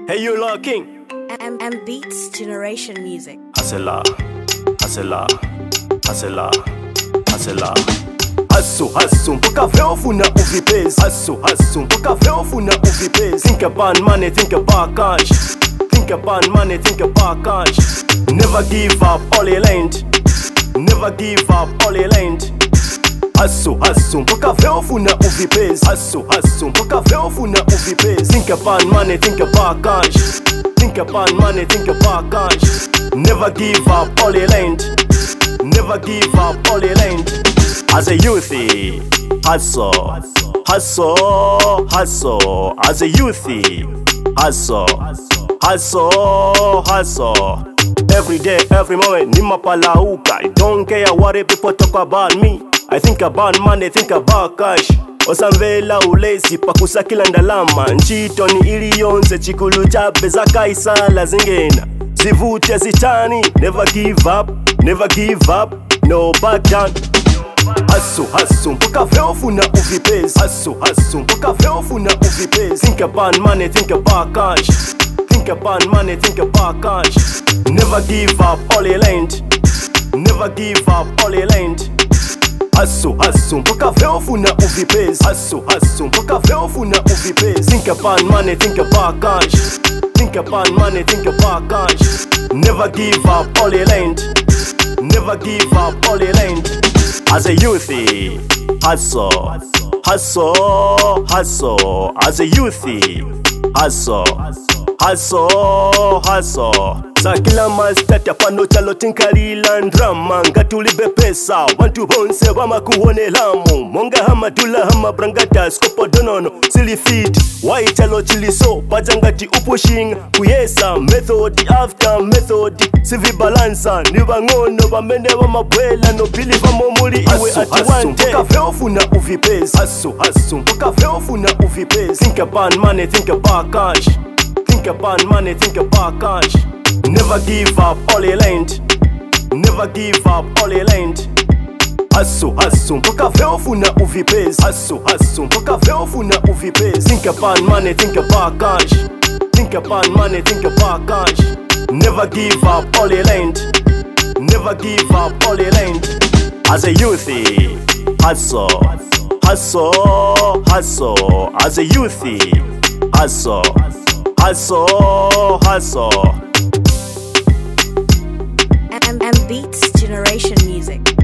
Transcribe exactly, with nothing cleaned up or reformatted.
Hey, you Lord King. M M Beats Generation Music. Hustler, hustler, hustler, hustler. Hustle, hustle, mpaka veo funa uvipezi. Hustle, hustle, mpaka veo funa uvipezi. Think about money, think about cash. Think about money, think about cash. Never give up, all you learned. Never give up, all you learned. Hustle, hustle, mpaka veo funa uvipezi. Hustle, hustle, mpaka veo funa uvipezi. Think about money, think about cash. Think about money, think about cash. Never give up, all you learned. Never give up, all you learned. As a youthy, hustle, hustle, hustle. As a youthy, hustle, hustle, hustle. Every day, every moment, nimapalauka. I don't care what people talk about me. I think about money, think about cash. Osamvela ulezi pakusa kila ndalama. Nchito ni iliyonze chikulu chape za kaisala zingena. Zivute zitani, never give up, never give up, no back down. Hustle, hustle, mpaka veo funa uvipezi. Hustle, hustle, mpaka veo funa uvipezi. Think about money, think about cash. Think about money, think about cash. Never give up, all you learned. Never give up, all you learned. Hustle, hustle, mpaka veo funa uvipezi. Hustle, hustle, mpaka veo funa uvipezi. Think about money, think about cash. Think about money, think about cash. Never give up, all you learned. Never give up, all you learned. As a youthy, hustle, hustle, hustle. As a youthy, hustle, hustle, hustle. Sakila mastata pano chalo tinkalila ndrama. Ngatulibe pesa, wantu bonse wama kuhone lamu. Monga hama dula hama brangata skopo donono. Sili fit, wai chalo chiliso. Pajangati upushing, kuyesa. Method after method. Sivi balansa, niwa ngono. Wamende wama bwela, no bili wamo muri iwe ati one day. Mpaka veo funa uvipezi. Hustle, hustle, mpaka veo funa uvipezi. Think about money, think about cash. Think about money, think about cash. Never give up, all you learned. Never give up, all you learned. Hustle, hustle, mpaka veo funa uvipezi. Hustle, hustle, mpaka veo funa uvipezi. Think about money, think about cash. Think about money, think about cash. Never give up, all you learned. Never give up, all you learned. As a youthy, hustle, hustle, hustle. As a youthy, hustle, hustle, hustle. M M Beats Generation Music.